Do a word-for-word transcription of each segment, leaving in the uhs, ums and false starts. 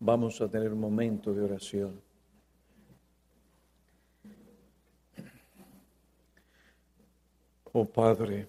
vamos a tener un momento de oración. Oh Padre,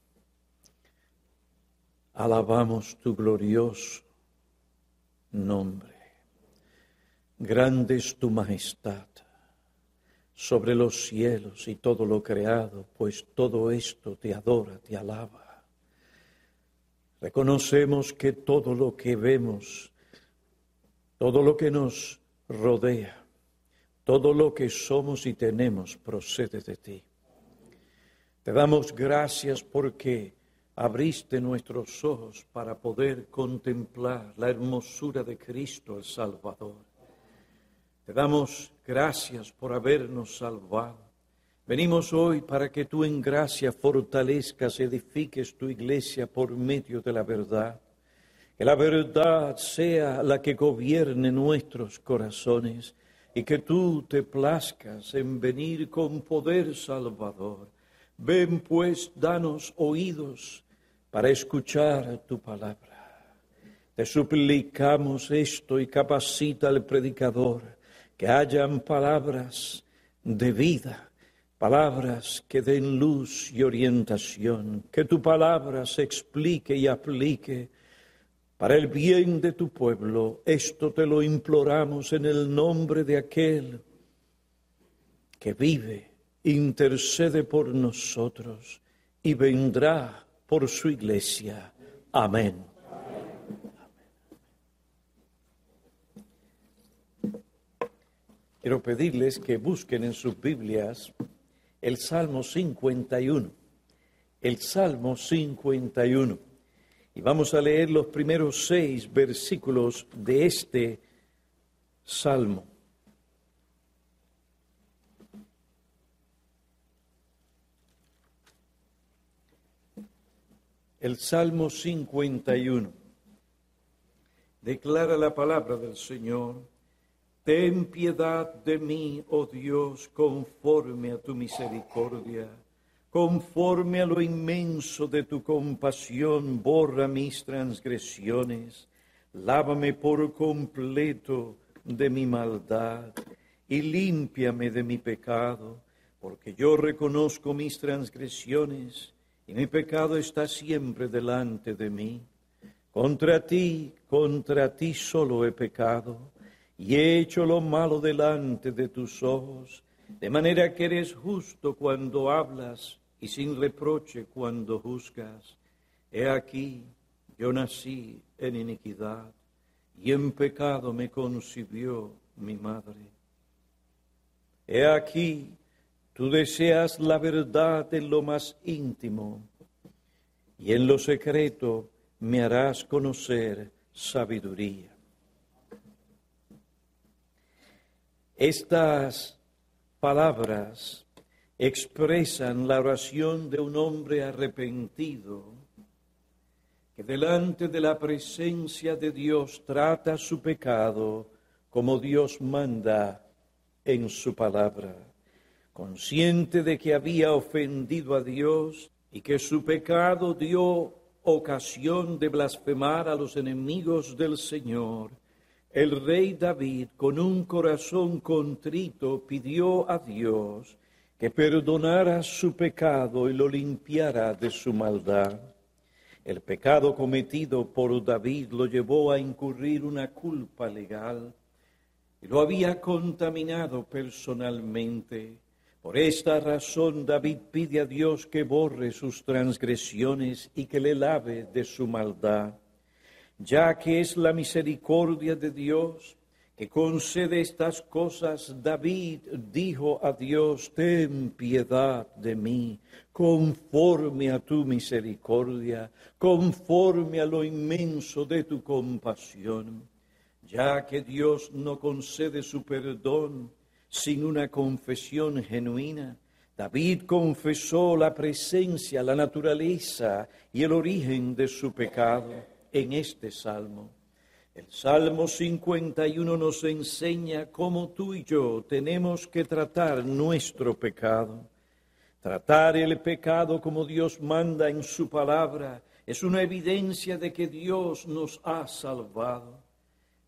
alabamos tu glorioso nombre. Grande es tu majestad sobre los cielos y todo lo creado, pues todo esto te adora, te alaba. Reconocemos que todo lo que vemos, todo lo que nos rodea, todo lo que somos y tenemos procede de ti. Te damos gracias porque abriste nuestros ojos para poder contemplar la hermosura de Cristo el Salvador. Te damos gracias por habernos salvado. Venimos hoy para que tú en gracia fortalezcas, edifiques tu iglesia por medio de la verdad. Que la verdad sea la que gobierne nuestros corazones y que tú te plazcas en venir con poder salvador. Ven pues, danos oídos para escuchar tu palabra. Te suplicamos esto y capacita al predicador, que hayan palabras de vida, palabras que den luz y orientación, que tu palabra se explique y aplique para el bien de tu pueblo. Esto te lo imploramos en el nombre de aquel que vive, intercede por nosotros y vendrá por su iglesia. Amén. Quiero pedirles que busquen en sus Biblias el Salmo cincuenta y uno. El Salmo cincuenta y uno. Y vamos a leer los primeros seis versículos de este Salmo. El Salmo cincuenta y uno. Declara la palabra del Señor. Ten piedad de mí, oh Dios, conforme a tu misericordia. Conforme a lo inmenso de tu compasión, borra mis transgresiones. Lávame por completo de mi maldad y límpiame de mi pecado, porque yo reconozco mis transgresiones y mi pecado está siempre delante de mí. Contra ti, contra ti solo he pecado y he hecho lo malo delante de tus ojos, de manera que eres justo cuando hablas y sin reproche cuando juzgas. He aquí, yo nací en iniquidad y en pecado me concibió mi madre. He aquí, tú deseas la verdad en lo más íntimo y en lo secreto me harás conocer sabiduría. Estas palabras expresan la oración de un hombre arrepentido que delante de la presencia de Dios trata su pecado como Dios manda en su palabra, consciente de que había ofendido a Dios y que su pecado dio ocasión de blasfemar a los enemigos del Señor. El rey David, con un corazón contrito, pidió a Dios que perdonara su pecado y lo limpiara de su maldad. El pecado cometido por David lo llevó a incurrir una culpa legal y lo había contaminado personalmente. Por esta razón David pide a Dios que borre sus transgresiones y que le lave de su maldad. Ya que es la misericordia de Dios que concede estas cosas, David dijo a Dios: ten piedad de mí, conforme a tu misericordia, conforme a lo inmenso de tu compasión. Ya que Dios no concede su perdón sin una confesión genuina, David confesó la presencia, la naturaleza y el origen de su pecado en este salmo. El Salmo cincuenta y uno nos enseña cómo tú y yo tenemos que tratar nuestro pecado. Tratar el pecado como Dios manda en su palabra es una evidencia de que Dios nos ha salvado.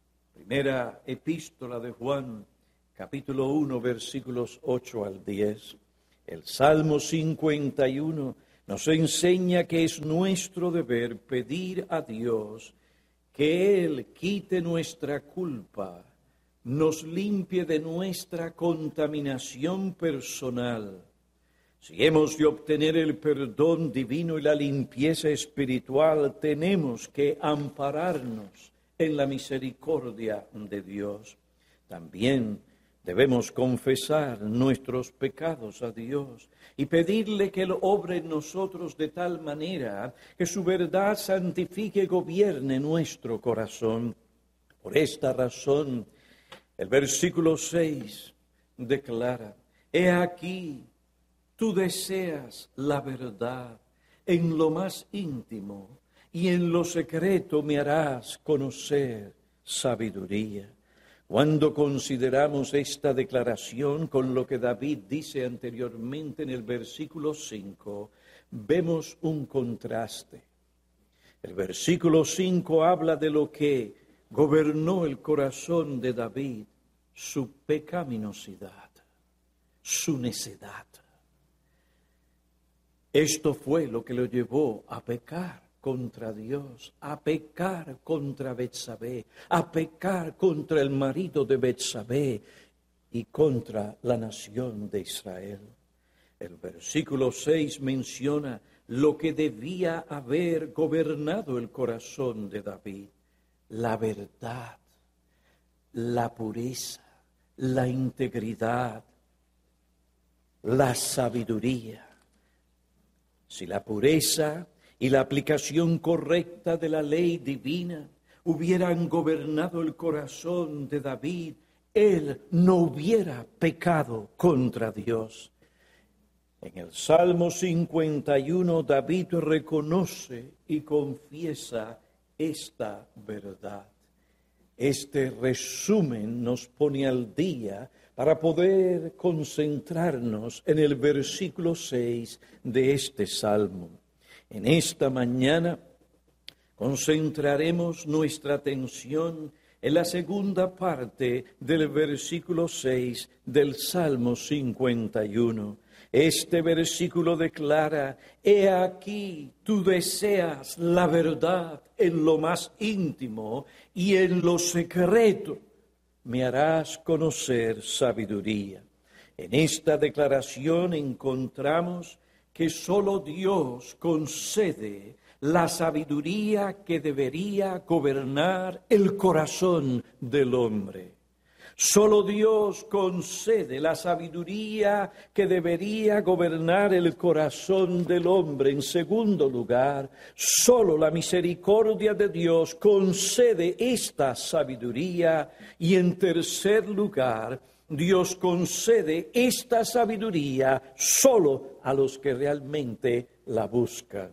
Primera epístola de Juan, capítulo uno, versículos ocho al diez. El Salmo cincuenta y uno nos enseña que es nuestro deber pedir a Dios que Él quite nuestra culpa, nos limpie de nuestra contaminación personal. Si hemos de obtener el perdón divino y la limpieza espiritual, tenemos que ampararnos en la misericordia de Dios. También debemos confesar nuestros pecados a Dios y pedirle que Él obre en nosotros de tal manera que su verdad santifique y gobierne nuestro corazón. Por esta razón, el versículo seis declara: He aquí, tú deseas la verdad en lo más íntimo, y en lo secreto me harás conocer sabiduría. Cuando consideramos esta declaración con lo que David dice anteriormente en el versículo cinco, vemos un contraste. El versículo cinco habla de lo que gobernó el corazón de David, su pecaminosidad, su necedad. Esto fue lo que lo llevó a pecar contra Dios, a pecar contra Betsabé, a pecar contra el marido de Betsabé y contra la nación de Israel. El versículo seis menciona lo que debía haber gobernado el corazón de David: la verdad, la pureza, la integridad, la sabiduría. Si la pureza y la aplicación correcta de la ley divina hubieran gobernado el corazón de David, él no hubiera pecado contra Dios. En el Salmo cincuenta y uno, David reconoce y confiesa esta verdad. Este resumen nos pone al día para poder concentrarnos en el versículo seis de este Salmo. En esta mañana concentraremos nuestra atención en la segunda parte del versículo seis del Salmo cincuenta y uno. Este versículo declara: He aquí, tú deseas la verdad en lo más íntimo, y en lo secreto me harás conocer sabiduría. En esta declaración encontramos que solo Dios concede la sabiduría que debería gobernar el corazón del hombre. Solo Dios concede la sabiduría que debería gobernar el corazón del hombre. En segundo lugar, solo la misericordia de Dios concede esta sabiduría. Y en tercer lugar, Dios concede esta sabiduría solo a los que realmente la buscan.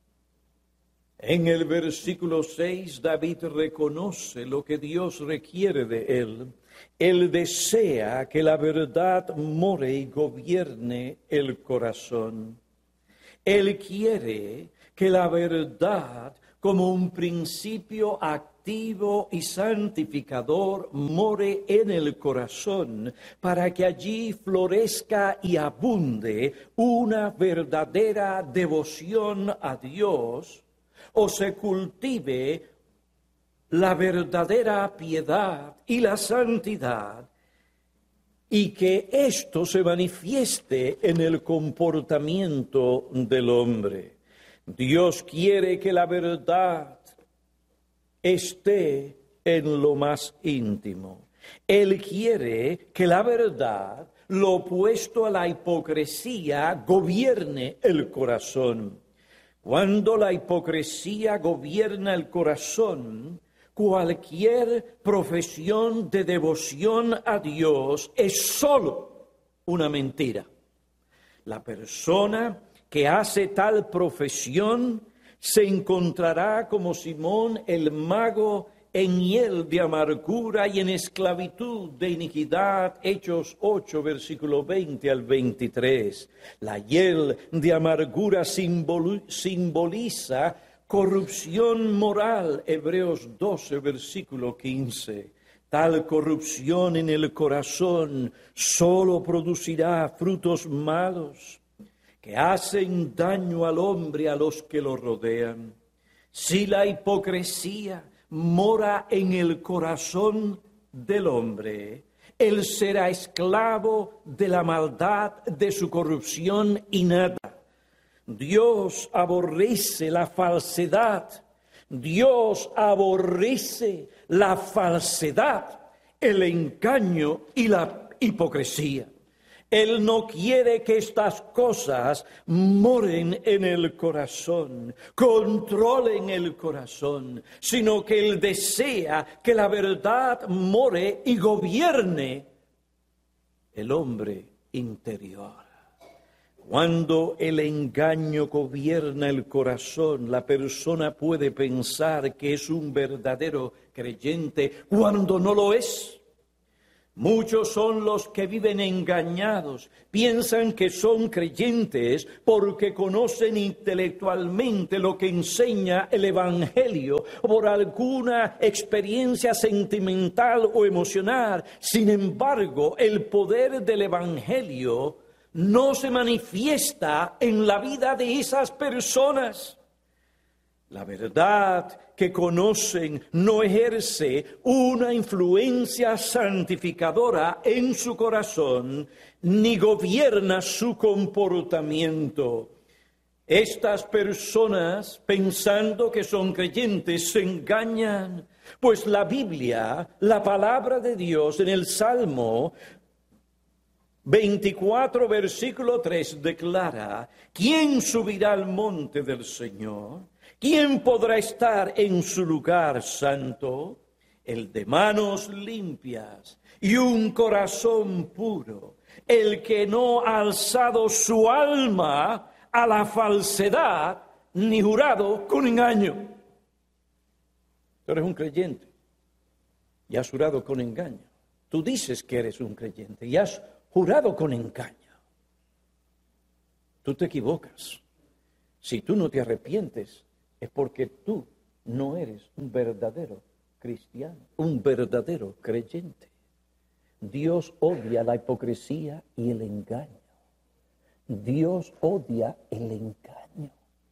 En el versículo seis, David reconoce lo que Dios requiere de él. Él desea que la verdad more y gobierne el corazón. Él quiere que la verdad, como un principio activo y santificador, more en el corazón, para que allí florezca y abunde una verdadera devoción a Dios, o se cultive la verdadera piedad y la santidad, y que esto se manifieste en el comportamiento del hombre. Dios quiere que la verdad esté en lo más íntimo. Él quiere que la verdad, lo opuesto a la hipocresía, gobierne el corazón. Cuando la hipocresía gobierna el corazón, cualquier profesión de devoción a Dios es solo una mentira. La persona que hace tal profesión se encontrará como Simón el mago en hiel de amargura y en esclavitud de iniquidad. Hechos ocho, versículo veinte al veintitrés. La hiel de amargura simboliza corrupción moral. Hebreos doce, versículo quince. Tal corrupción en el corazón solo producirá frutos malos que hacen daño al hombre y a los que lo rodean. Si la hipocresía mora en el corazón del hombre, él será esclavo de la maldad de su corrupción innata. Dios aborrece la falsedad. Dios aborrece la falsedad, el engaño y la hipocresía. Él no quiere que estas cosas moren en el corazón, controlen el corazón, sino que Él desea que la verdad more y gobierne el hombre interior. Cuando el engaño gobierna el corazón, la persona puede pensar que es un verdadero creyente cuando no lo es. Muchos son los que viven engañados, piensan que son creyentes porque conocen intelectualmente lo que enseña el Evangelio por alguna experiencia sentimental o emocional. Sin embargo, el poder del Evangelio no se manifiesta en la vida de esas personas. La verdad que conocen no ejerce una influencia santificadora en su corazón, ni gobierna su comportamiento. Estas personas, pensando que son creyentes, se engañan, pues la Biblia, la palabra de Dios en el Salmo veinticuatro, versículo tres, declara: ¿quién subirá al monte del Señor? ¿Quién podrá estar en su lugar santo? El de manos limpias y un corazón puro, el que no ha alzado su alma a la falsedad, ni jurado con engaño. Tú eres un creyente y has jurado con engaño. Tú dices que eres un creyente y has jurado con engaño. Tú te equivocas. Si tú no te arrepientes, es porque tú no eres un verdadero cristiano, un verdadero creyente. Dios odia la hipocresía y el engaño. Dios odia el engaño.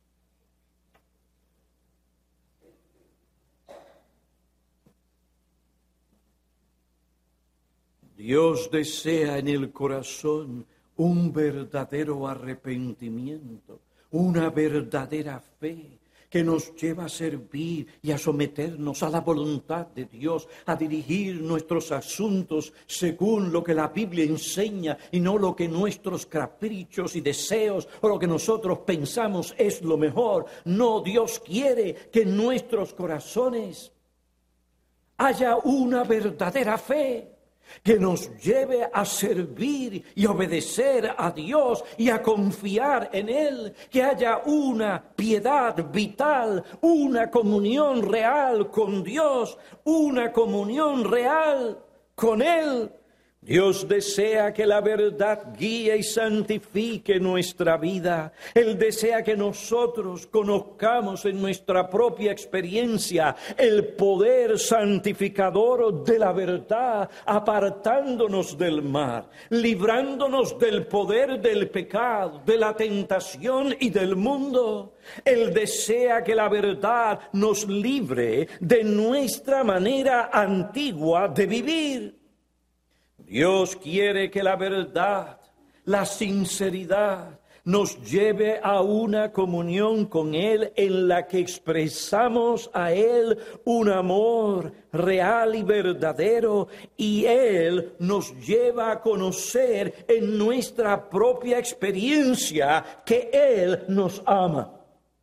Dios desea en el corazón un verdadero arrepentimiento, una verdadera fe que nos lleva a servir y a someternos a la voluntad de Dios, a dirigir nuestros asuntos según lo que la Biblia enseña y no lo que nuestros caprichos y deseos o lo que nosotros pensamos es lo mejor. No, Dios quiere que en nuestros corazones haya una verdadera fe que nos lleve a servir y obedecer a Dios y a confiar en Él, que haya una piedad vital, una comunión real con Dios, una comunión real con Él. Dios desea que la verdad guíe y santifique nuestra vida. Él desea que nosotros conozcamos en nuestra propia experiencia el poder santificador de la verdad, apartándonos del mal, librándonos del poder del pecado, de la tentación y del mundo. Él desea que la verdad nos libre de nuestra manera antigua de vivir. Dios quiere que la verdad, la sinceridad, nos lleve a una comunión con Él en la que expresamos a Él un amor real y verdadero, y Él nos lleva a conocer en nuestra propia experiencia que Él nos ama.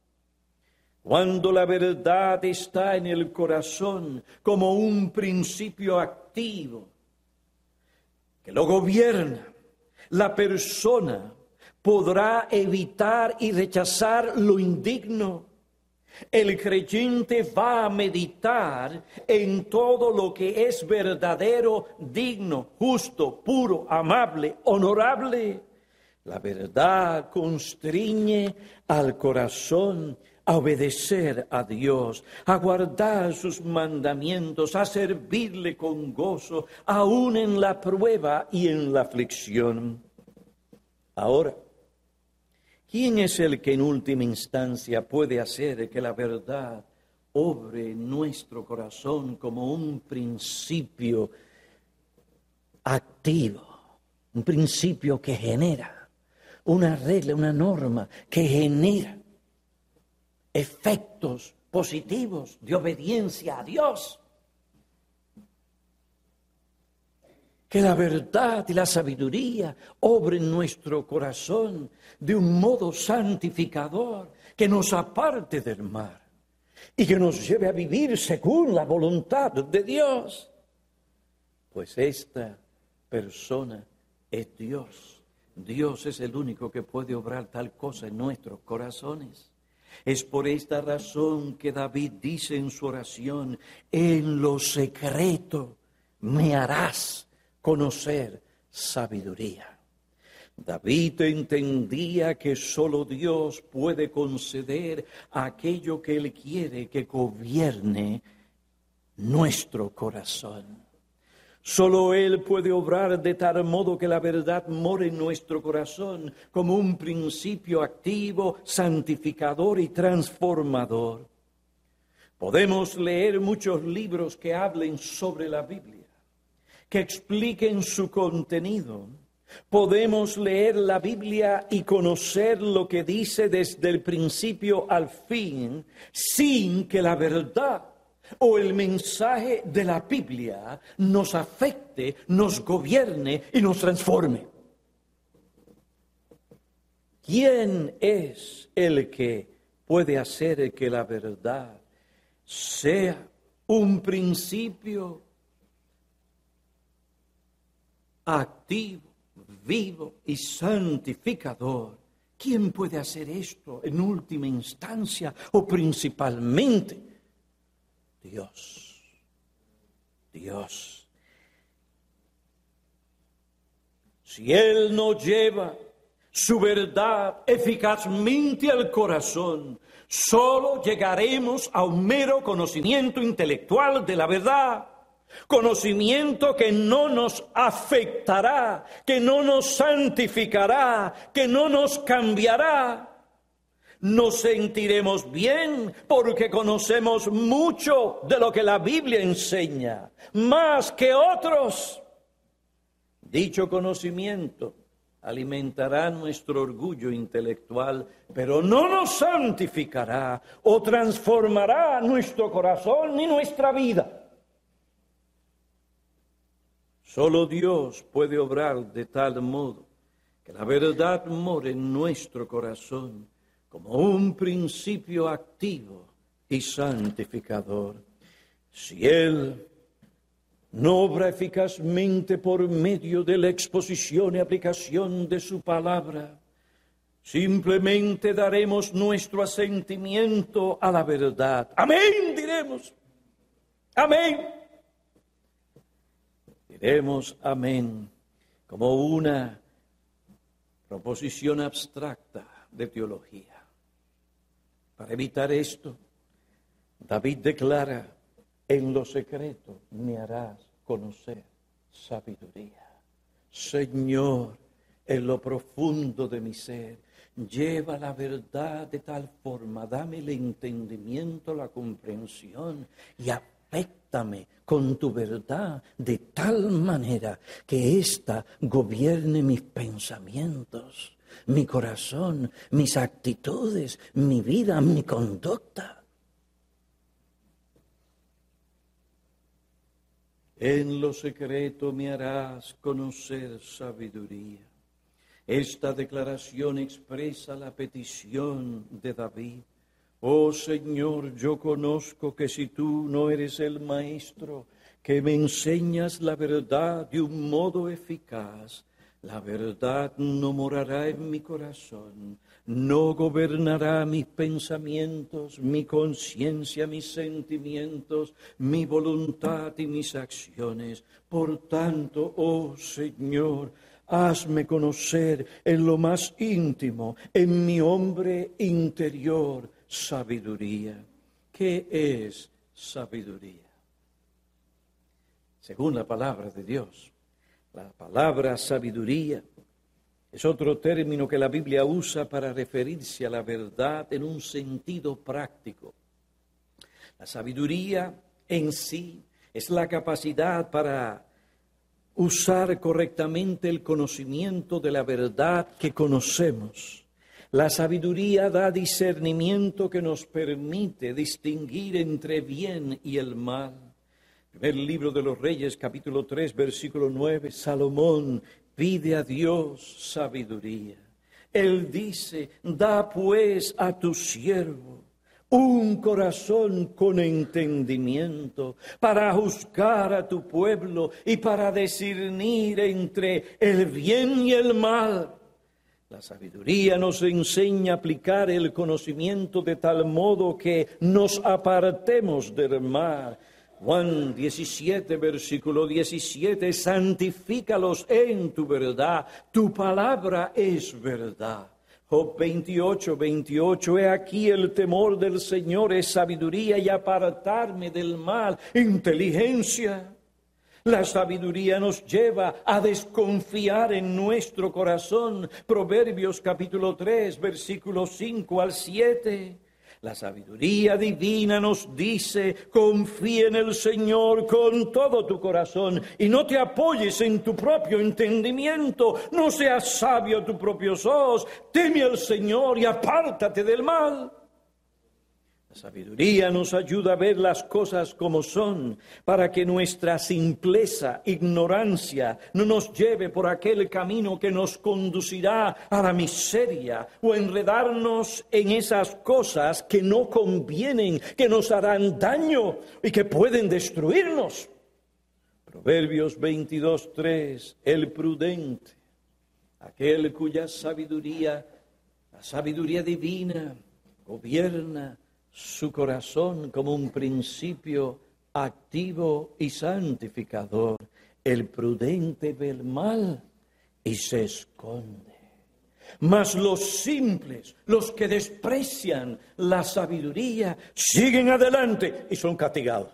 Cuando la verdad está en el corazón como un principio activo, que lo gobierna, la persona podrá evitar y rechazar lo indigno. El creyente va a meditar en todo lo que es verdadero, digno, justo, puro, amable, honorable. La verdad constriñe al corazón a obedecer a Dios, a guardar sus mandamientos, a servirle con gozo, aún en la prueba y en la aflicción. Ahora, ¿quién es el que en última instancia puede hacer que la verdad obre en nuestro corazón como un principio activo, un principio que genera, una regla, una norma que genera efectos positivos de obediencia a Dios? Que la verdad y la sabiduría obren en nuestro corazón de un modo santificador, que nos aparte del mal y que nos lleve a vivir según la voluntad de Dios. Pues esta persona es Dios. Dios es el único que puede obrar tal cosa en nuestros corazones. Es por esta razón que David dice en su oración: en lo secreto me harás conocer sabiduría. David entendía que solo Dios puede conceder aquello que Él quiere que gobierne nuestro corazón. Solo Él puede obrar de tal modo que la verdad more en nuestro corazón como un principio activo, santificador y transformador. Podemos leer muchos libros que hablen sobre la Biblia, que expliquen su contenido. Podemos leer la Biblia y conocer lo que dice desde el principio al fin, sin que la verdad o el mensaje de la Biblia nos afecte, nos gobierne y nos transforme. ¿Quién es el que puede hacer que la verdad sea un principio activo, vivo y santificador? ¿Quién puede hacer esto en última instancia o principalmente? Dios. Dios. Si Él no lleva su verdad eficazmente al corazón, solo llegaremos a un mero conocimiento intelectual de la verdad. Conocimiento que no nos afectará, que no nos santificará, que no nos cambiará. Nos sentiremos bien porque conocemos mucho de lo que la Biblia enseña, más que otros. Dicho conocimiento alimentará nuestro orgullo intelectual, pero no nos santificará o transformará nuestro corazón ni nuestra vida. Solo Dios puede obrar de tal modo que la verdad more en nuestro corazón como un principio activo y santificador. Si Él no obra eficazmente por medio de la exposición y aplicación de su palabra, simplemente daremos nuestro asentimiento a la verdad. Amén, diremos. Amén. Diremos amén como una proposición abstracta de teología. Para evitar esto, David declara: en lo secreto me harás conocer sabiduría. Señor, en lo profundo de mi ser, lleva la verdad de tal forma, dame el entendimiento, la comprensión y aféctame con tu verdad de tal manera que ésta gobierne mis pensamientos, mi corazón, mis actitudes, mi vida, mi conducta. En lo secreto me harás conocer sabiduría. Esta declaración expresa la petición de David. Oh Señor, yo conozco que si tú no eres el maestro, que me enseñas la verdad de un modo eficaz, la verdad no morará en mi corazón, no gobernará mis pensamientos, mi conciencia, mis sentimientos, mi voluntad y mis acciones. Por tanto, oh Señor, hazme conocer en lo más íntimo, en mi hombre interior, sabiduría. ¿Qué es sabiduría? Según la palabra de Dios, la palabra sabiduría es otro término que la Biblia usa para referirse a la verdad en un sentido práctico. La sabiduría en sí es la capacidad para usar correctamente el conocimiento de la verdad que conocemos. La sabiduría da discernimiento que nos permite distinguir entre bien y el mal. Primer libro de los Reyes, capítulo tres, versículo nueve, Salomón pide a Dios sabiduría. Él dice, da pues a tu siervo un corazón con entendimiento para juzgar a tu pueblo y para discernir entre el bien y el mal. La sabiduría nos enseña a aplicar el conocimiento de tal modo que nos apartemos del mal. Juan diecisiete, versículo diecisiete, santifícalos en tu verdad, tu palabra es verdad. Job veintiocho, veintiocho, he aquí el temor del Señor es sabiduría y apartarme del mal, inteligencia. La sabiduría nos lleva a desconfiar en nuestro corazón. Proverbios capítulo tres, versículos cinco al siete. La sabiduría divina nos dice, confía en el Señor con todo tu corazón y no te apoyes en tu propio entendimiento, no seas sabio a tus propios ojos, teme al Señor y apártate del mal. La sabiduría nos ayuda a ver las cosas como son, para que nuestra simpleza, ignorancia, no nos lleve por aquel camino que nos conducirá a la miseria o enredarnos en esas cosas que no convienen, que nos harán daño y que pueden destruirnos. Proverbios veintidós, tres, el prudente, aquel cuya sabiduría, la sabiduría divina, gobierna su corazón como un principio activo y santificador. El prudente ve el mal y se esconde. Mas los simples, los que desprecian la sabiduría, siguen adelante y son castigados.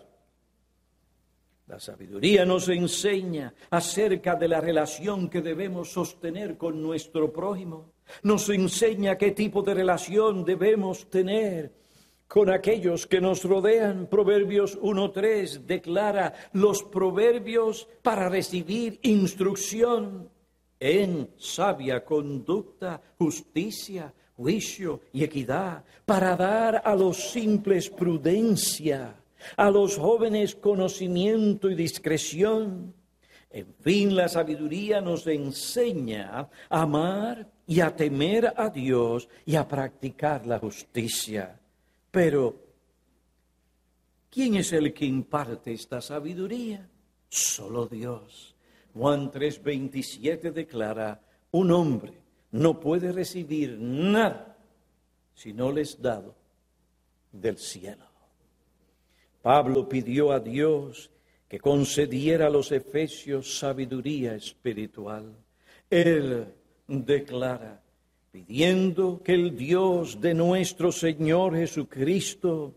La sabiduría nos enseña acerca de la relación que debemos sostener con nuestro prójimo. Nos enseña qué tipo de relación debemos tener con aquellos que nos rodean. Proverbios uno tres declara los proverbios para recibir instrucción en sabia conducta, justicia, juicio y equidad, para dar a los simples prudencia, a los jóvenes conocimiento y discreción. En fin, la sabiduría nos enseña a amar y a temer a Dios y a practicar la justicia. Pero, ¿quién es el que imparte esta sabiduría? Solo Dios. Juan tres veintisiete declara, un hombre no puede recibir nada si no le es dado del cielo. Pablo pidió a Dios que concediera a los efesios sabiduría espiritual. Él declara, pidiendo que el Dios de nuestro Señor Jesucristo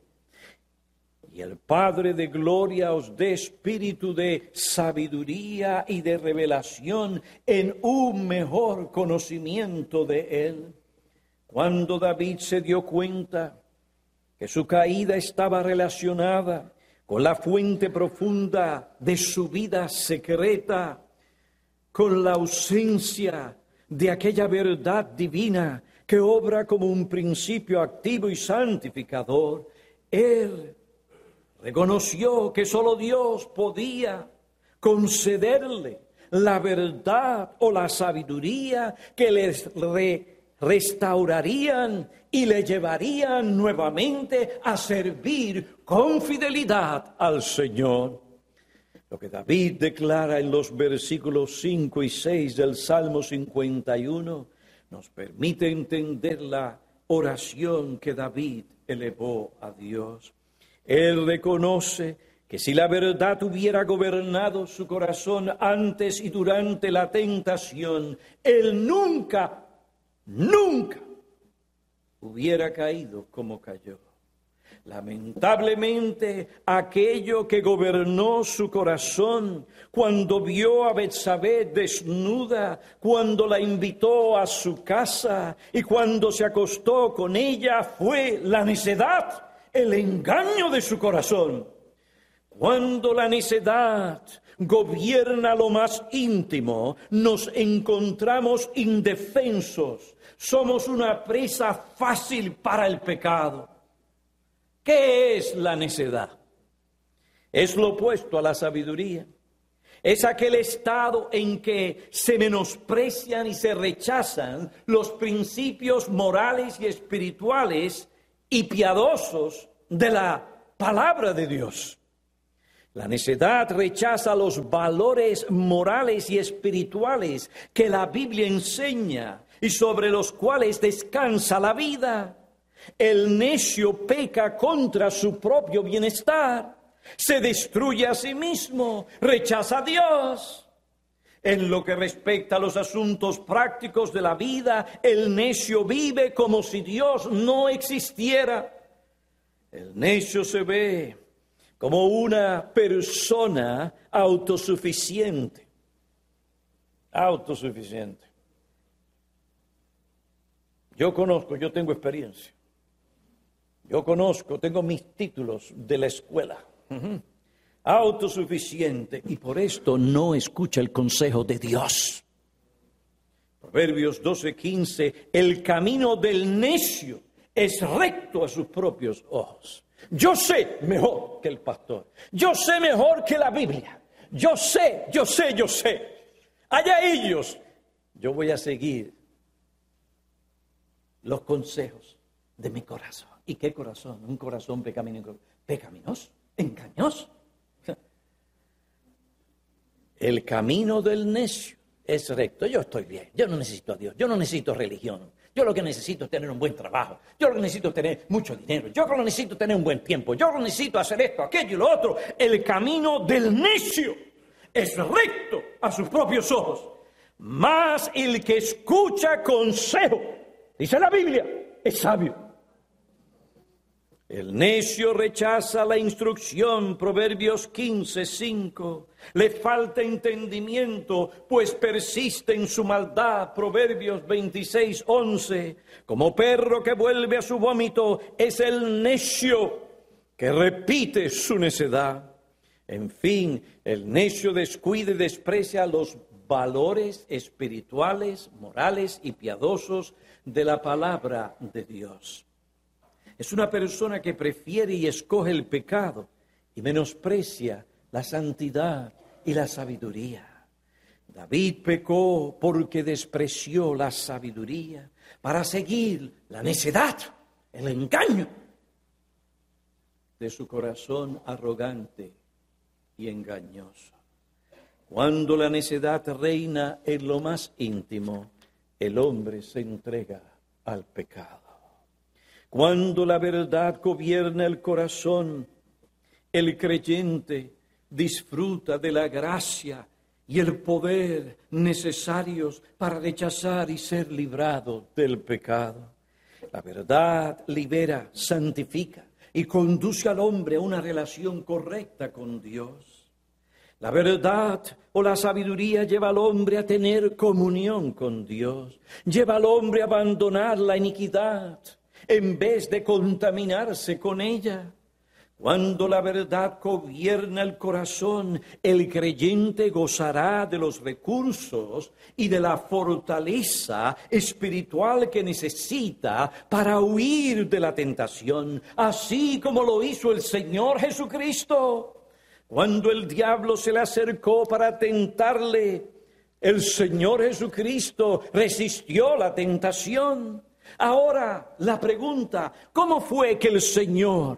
y el Padre de gloria os dé espíritu de sabiduría y de revelación en un mejor conocimiento de Él. Cuando David se dio cuenta que su caída estaba relacionada con la fuente profunda de su vida secreta, con la ausencia de aquella verdad divina que obra como un principio activo y santificador, él reconoció que solo Dios podía concederle la verdad o la sabiduría que les re- restaurarían y le llevarían nuevamente a servir con fidelidad al Señor. Lo que David declara en los versículos cinco y seis del Salmo cincuenta y uno nos permite entender la oración que David elevó a Dios. Él reconoce que si la verdad hubiera gobernado su corazón antes y durante la tentación, él nunca, nunca hubiera caído como cayó. Lamentablemente, aquello que gobernó su corazón cuando vio a Betsabé desnuda, cuando la invitó a su casa y cuando se acostó con ella, fue la necedad, el engaño de su corazón. Cuando la necedad gobierna lo más íntimo, nos encontramos indefensos. Somos una presa fácil para el pecado. ¿Qué es la necedad? Es lo opuesto a la sabiduría. Es aquel estado en que se menosprecian y se rechazan los principios morales y espirituales y piadosos de la palabra de Dios. La necedad rechaza los valores morales y espirituales que la Biblia enseña y sobre los cuales descansa la vida. El necio peca contra su propio bienestar, se destruye a sí mismo, rechaza a Dios. En lo que respecta a los asuntos prácticos de la vida, el necio vive como si Dios no existiera. El necio se ve como una persona autosuficiente, autosuficiente. Yo conozco, yo tengo experiencia. Yo conozco, tengo mis títulos de la escuela. Uh-huh. Autosuficiente. Y por esto no escucha el consejo de Dios. Proverbios doce quince. El camino del necio es recto a sus propios ojos. Yo sé mejor que el pastor. Yo sé mejor que la Biblia. Yo sé, yo sé, yo sé. Allá ellos. Yo voy a seguir los consejos de mi corazón. ¿Y qué corazón? Un corazón pecaminoso, pecaminoso, engañoso. El camino del necio es recto. Yo estoy bien, yo no necesito a Dios, yo no necesito religión. Yo lo que necesito es tener un buen trabajo, yo lo que necesito es tener mucho dinero, yo lo que necesito es tener un buen tiempo, yo lo necesito hacer esto, aquello y lo otro. El camino del necio es recto a sus propios ojos, mas el que escucha consejo, dice la Biblia, es sabio. El necio rechaza la instrucción, Proverbios quince cinco. Le falta entendimiento, pues persiste en su maldad, Proverbios veintiséis once. Como perro que vuelve a su vómito, es el necio que repite su necedad. En fin, el necio descuida y desprecia los valores espirituales, morales y piadosos de la palabra de Dios. Es una persona que prefiere y escoge el pecado y menosprecia la santidad y la sabiduría. David pecó porque despreció la sabiduría para seguir la necedad, el engaño de su corazón arrogante y engañoso. Cuando la necedad reina en lo más íntimo, el hombre se entrega al pecado. Cuando la verdad gobierna el corazón, el creyente disfruta de la gracia y el poder necesarios para rechazar y ser librado del pecado. La verdad libera, santifica y conduce al hombre a una relación correcta con Dios. La verdad o la sabiduría lleva al hombre a tener comunión con Dios, lleva al hombre a abandonar la iniquidad en vez de contaminarse con ella. Cuando la verdad gobierna el corazón, el creyente gozará de los recursos y de la fortaleza espiritual que necesita para huir de la tentación, así como lo hizo el Señor Jesucristo. Cuando el diablo se le acercó para tentarle, el Señor Jesucristo resistió la tentación. Ahora, la pregunta, ¿cómo fue que el Señor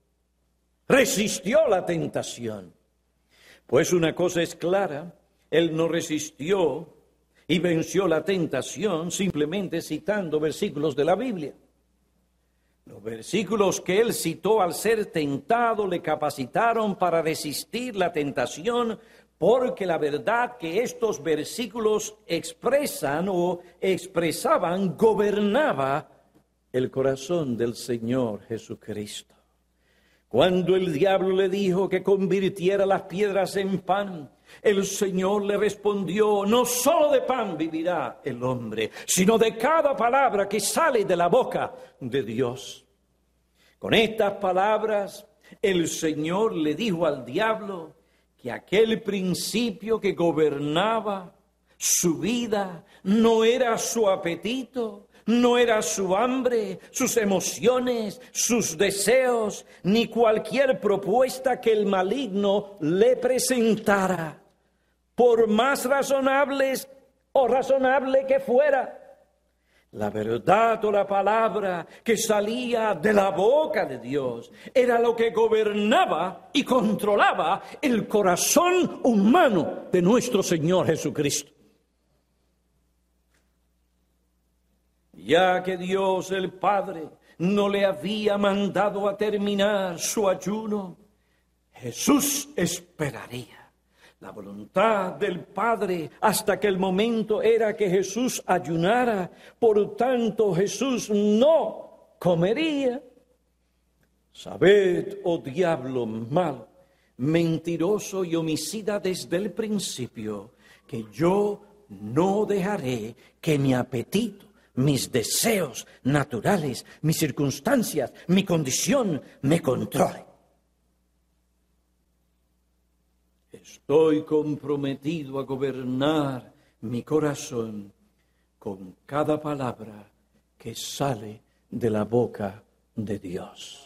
resistió la tentación? Pues una cosa es clara, Él no resistió y venció la tentación simplemente citando versículos de la Biblia. Los versículos que él citó al ser tentado le capacitaron para resistir la tentación, porque la verdad que estos versículos expresan o expresaban gobernaba el corazón del Señor Jesucristo. Cuando el diablo le dijo que convirtiera las piedras en pan, el Señor le respondió: no solo de pan vivirá el hombre, sino de cada palabra que sale de la boca de Dios. Con estas palabras, el Señor le dijo al diablo que aquel principio que gobernaba su vida no era su apetito, no era su hambre, sus emociones, sus deseos, ni cualquier propuesta que el maligno le presentara, por más razonables o razonable que fuera. La verdad o la palabra que salía de la boca de Dios era lo que gobernaba y controlaba el corazón humano de nuestro Señor Jesucristo. Ya que Dios el Padre no le había mandado a terminar su ayuno, Jesús esperaría la voluntad del Padre hasta que el momento era que Jesús ayunara. Por tanto, Jesús no comería. Sabed, oh diablo malo, mentiroso y homicida desde el principio, que yo no dejaré que mi apetito, mis deseos naturales, mis circunstancias, mi condición me controle. Estoy comprometido a gobernar mi corazón con cada palabra que sale de la boca de Dios.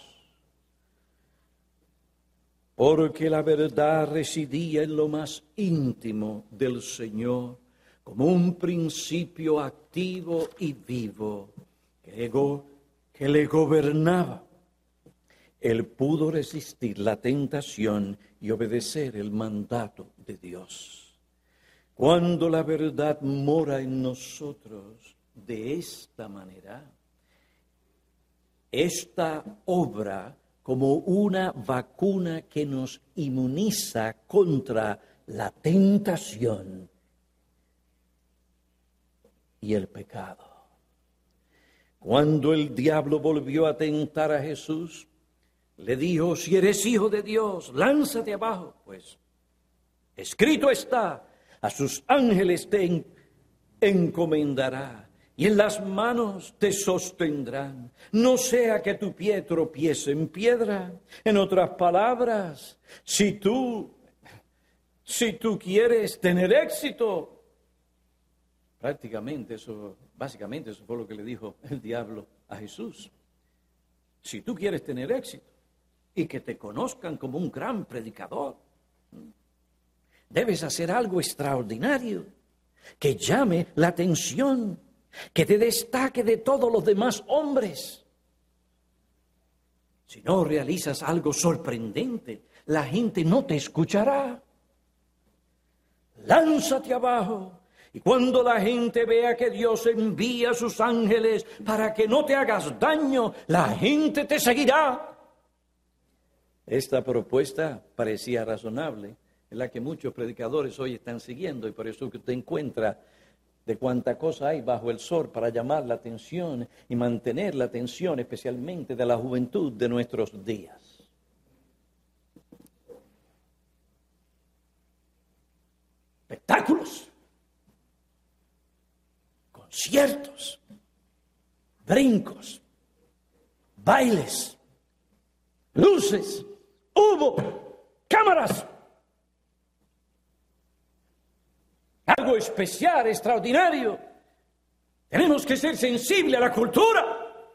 Porque la verdad residía en lo más íntimo del Señor, como un principio activo y vivo que, go- que le gobernaba. Él pudo resistir la tentación y obedecer el mandato de Dios. Cuando la verdad mora en nosotros de esta manera, esta obra como una vacuna que nos inmuniza contra la tentación y el pecado. Cuando el diablo volvió a tentar a Jesús, le dijo: si eres hijo de Dios, lánzate abajo, pues escrito está, a sus ángeles te en- encomendará, y en las manos te sostendrán, no sea que tu pie tropiece en piedra. En otras palabras, si tú, si tú quieres tener éxito, prácticamente eso, básicamente eso fue lo que le dijo el diablo a Jesús. Si tú quieres tener éxito y que te conozcan como un gran predicador, debes hacer algo extraordinario, que llame la atención, que te destaque de todos los demás hombres. Si no realizas algo sorprendente, la gente no te escuchará. Lánzate abajo, y cuando la gente vea que Dios envía a sus ángeles para que no te hagas daño, la gente te seguirá. Esta propuesta parecía razonable, es la que muchos predicadores hoy están siguiendo, y por eso que usted encuentra de cuánta cosa hay bajo el sol para llamar la atención y mantener la atención, especialmente de la juventud de nuestros días. Espectáculos, conciertos, brincos, bailes, luces, humo, cámaras. Algo especial, extraordinario. Tenemos que ser sensibles a la cultura.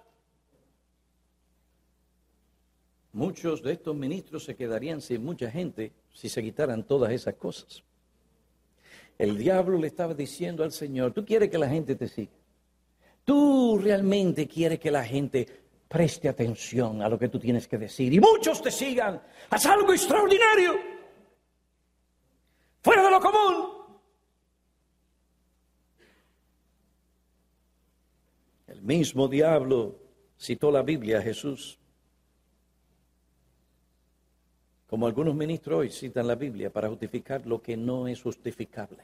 Muchos de estos ministros se quedarían sin mucha gente si se quitaran todas esas cosas. El diablo le estaba diciendo al Señor: tú quieres que la gente te siga. Tú realmente quieres que la gente preste atención a lo que tú tienes que decir. Y muchos te sigan. Haz algo extraordinario, fuera de lo común. El mismo diablo citó la Biblia a Jesús, como algunos ministros hoy citan la Biblia para justificar lo que no es justificable.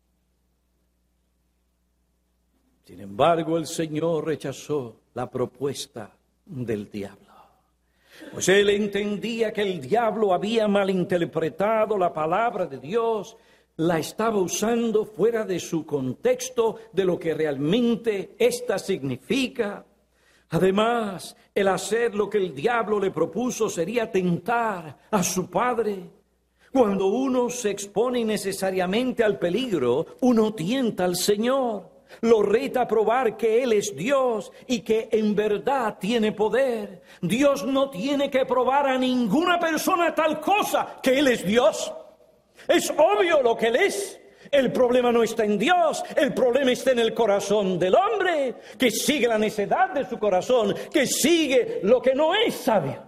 Sin embargo, el Señor rechazó la propuesta del diablo. Pues él entendía que el diablo había malinterpretado la palabra de Dios, la estaba usando fuera de su contexto, de lo que realmente ésta significa. Además, el hacer lo que el diablo le propuso sería tentar a su padre. Cuando uno se expone innecesariamente al peligro, uno tienta al Señor. Lo reta a probar que Él es Dios y que en verdad tiene poder. Dios no tiene que probar a ninguna persona tal cosa, que Él es Dios. Es obvio lo que Él es. El problema no está en Dios, el problema está en el corazón del hombre, que sigue la necedad de su corazón, que sigue lo que no es sabio.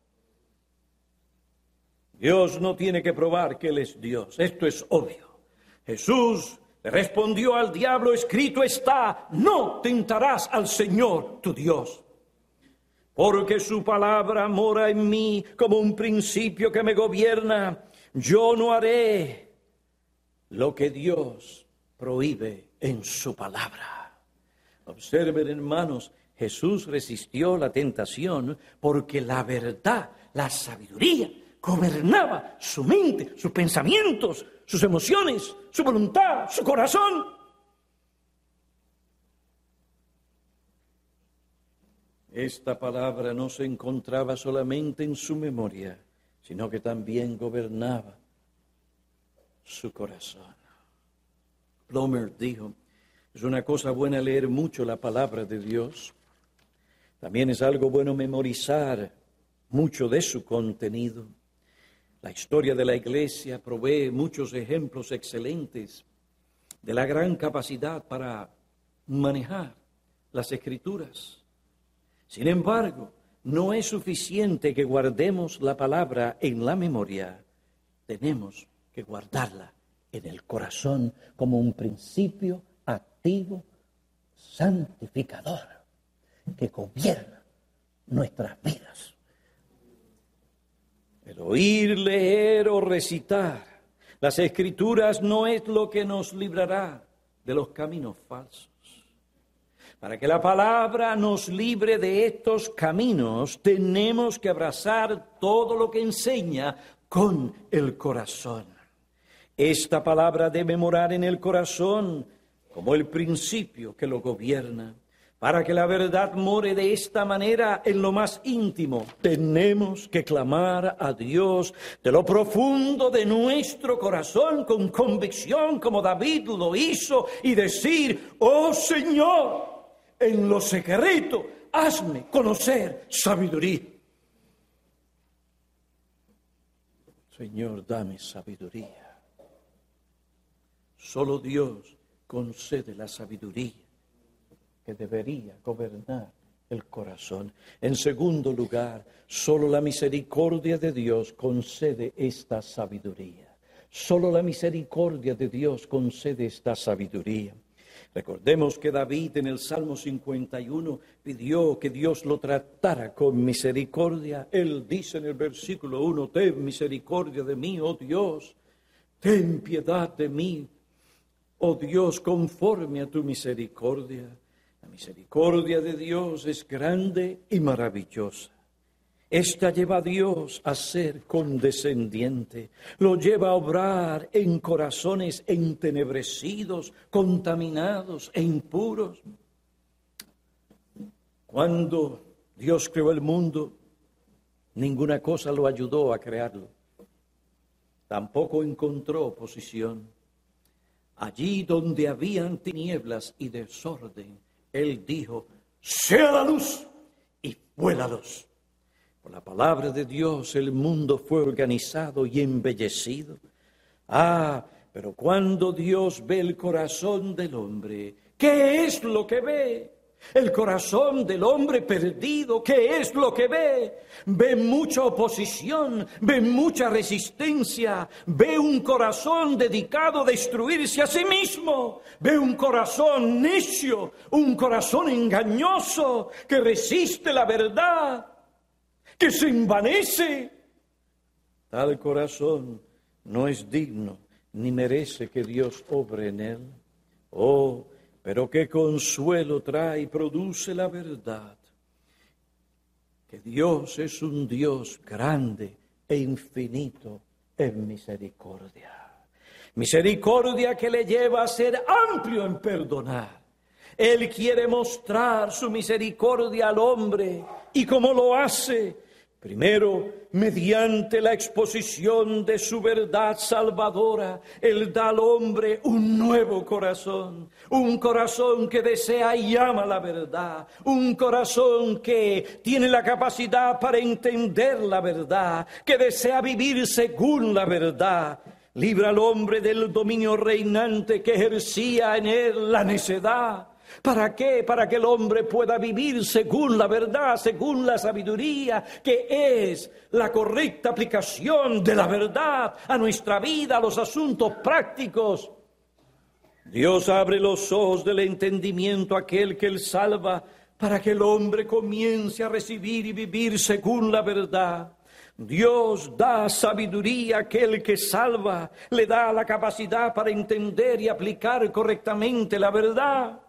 Dios no tiene que probar que Él es Dios, esto es obvio. Jesús le respondió al diablo: escrito está, no tentarás al Señor tu Dios. Porque su palabra mora en mí como un principio que me gobierna. Yo no haré lo que Dios prohíbe en su palabra. Observen, hermanos, Jesús resistió la tentación porque la verdad, la sabiduría, gobernaba su mente, sus pensamientos, sus emociones, su voluntad, su corazón. Esta palabra no se encontraba solamente en su memoria, sino que también gobernaba su corazón. Plomer dijo: es una cosa buena leer mucho la palabra de Dios. También es algo bueno memorizar mucho de su contenido. La historia de la Iglesia provee muchos ejemplos excelentes de la gran capacidad para manejar las Escrituras. Sin embargo, no es suficiente que guardemos la palabra en la memoria. Tenemos que guardarla en el corazón como un principio activo, santificador, que gobierna nuestras vidas. El oír, leer o recitar las Escrituras no es lo que nos librará de los caminos falsos. Para que la palabra nos libre de estos caminos, tenemos que abrazar todo lo que enseña con el corazón. Esta palabra debe morar en el corazón como el principio que lo gobierna. Para que la verdad more de esta manera en lo más íntimo, tenemos que clamar a Dios de lo profundo de nuestro corazón con convicción, como David lo hizo, y decir: oh Señor, en lo secreto, hazme conocer sabiduría. Señor, dame sabiduría. Solo Dios concede la sabiduría que debería gobernar el corazón. En segundo lugar, solo la misericordia de Dios concede esta sabiduría. Solo la misericordia de Dios concede esta sabiduría. Recordemos que David en el Salmo cincuenta y uno pidió que Dios lo tratara con misericordia. Él dice en el versículo uno: ten misericordia de mí, oh Dios, ten piedad de mí, oh Dios, conforme a tu misericordia. La misericordia de Dios es grande y maravillosa. Esta lleva a Dios a ser condescendiente, lo lleva a obrar en corazones entenebrecidos, contaminados e impuros. Cuando Dios creó el mundo, ninguna cosa lo ayudó a crearlo. Tampoco encontró oposición. Allí donde habían tinieblas y desorden, Él dijo: sea la luz, y fue la luz. Por la palabra de Dios el mundo fue organizado y embellecido. Ah, pero cuando Dios ve el corazón del hombre, ¿qué es lo que ve? El corazón del hombre perdido, ¿qué es lo que ve? Ve mucha oposición, ve mucha resistencia, ve un corazón dedicado a destruirse a sí mismo, ve un corazón necio, un corazón engañoso que resiste la verdad, que se envanece. Tal corazón no es digno ni merece que Dios obre en él. Oh, pero qué consuelo trae y produce la verdad, que Dios es un Dios grande e infinito en misericordia. Misericordia que le lleva a ser amplio en perdonar. Él quiere mostrar su misericordia al hombre. ¿Y cómo lo hace? Primero, mediante la exposición de su verdad salvadora, Él da al hombre un nuevo corazón, un corazón que desea y ama la verdad, un corazón que tiene la capacidad para entender la verdad, que desea vivir según la verdad. Libra al hombre del dominio reinante que ejercía en él la necedad. ¿Para qué? Para que el hombre pueda vivir según la verdad, según la sabiduría, que es la correcta aplicación de la verdad a nuestra vida, a los asuntos prácticos. Dios abre los ojos del entendimiento a aquel que Él salva, para que el hombre comience a recibir y vivir según la verdad. Dios da sabiduría a aquel que salva, le da la capacidad para entender y aplicar correctamente la verdad.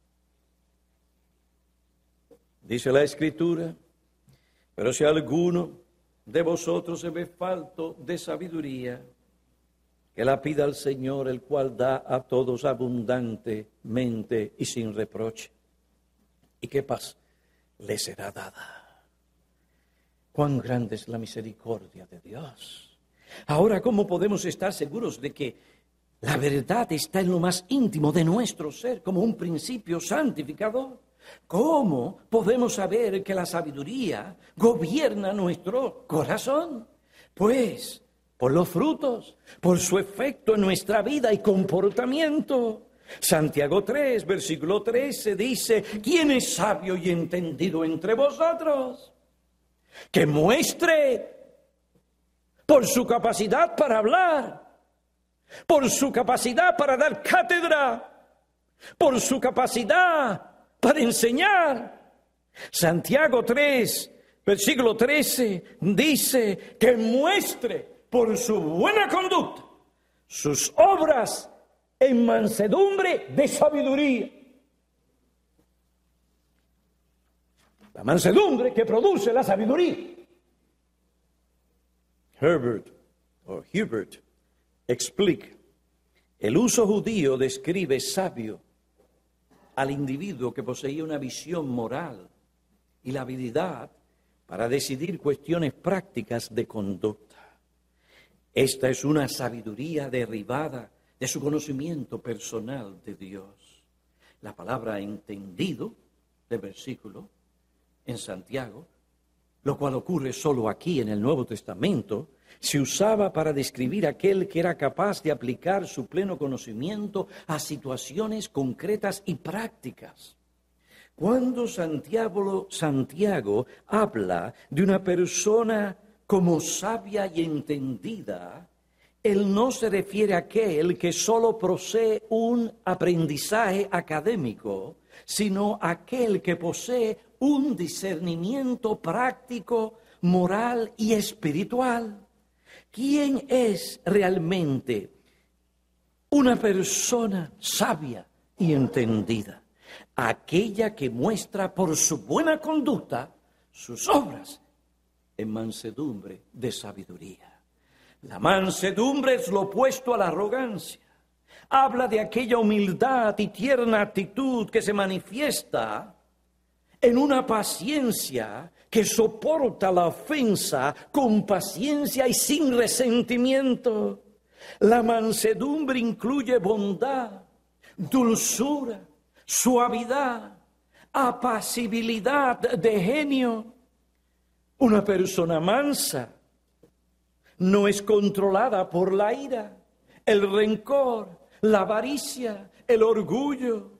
Dice la Escritura, pero si alguno de vosotros se ve falto de sabiduría, que la pida al Señor, el cual da a todos abundantemente y sin reproche. ¿Y qué pasa? Le será dada. Cuán grande es la misericordia de Dios. Ahora, ¿cómo podemos estar seguros de que la verdad está en lo más íntimo de nuestro ser, como un principio santificador? ¿Cómo podemos saber que la sabiduría gobierna nuestro corazón? Pues por los frutos, por su efecto en nuestra vida y comportamiento. Santiago tres, versículo trece dice, ¿quién es sabio y entendido entre vosotros? Que muestre por su capacidad para hablar, por su capacidad para dar cátedra, por su capacidad para enseñar. Santiago tres, versículo trece, dice que muestre por su buena conducta sus obras en mansedumbre de sabiduría. La mansedumbre que produce la sabiduría. Herbert, o Hubert, explica, el uso judío describe sabio al individuo que poseía una visión moral y la habilidad para decidir cuestiones prácticas de conducta. Esta es una sabiduría derivada de su conocimiento personal de Dios. La palabra entendido del versículo en Santiago, lo cual ocurre solo aquí en el Nuevo Testamento, se usaba para describir a aquel que era capaz de aplicar su pleno conocimiento a situaciones concretas y prácticas. Cuando Santiago, Santiago habla de una persona como sabia y entendida, él no se refiere a aquel que solo posee un aprendizaje académico, sino a aquel que posee un discernimiento práctico, moral y espiritual. ¿Quién es realmente una persona sabia y entendida? Aquella que muestra por su buena conducta sus obras en mansedumbre de sabiduría. La mansedumbre es lo opuesto a la arrogancia. Habla de aquella humildad y tierna actitud que se manifiesta en una paciencia que soporta la ofensa con paciencia y sin resentimiento. La mansedumbre incluye bondad, dulzura, suavidad, apacibilidad de genio. Una persona mansa no es controlada por la ira, el rencor, la avaricia, el orgullo.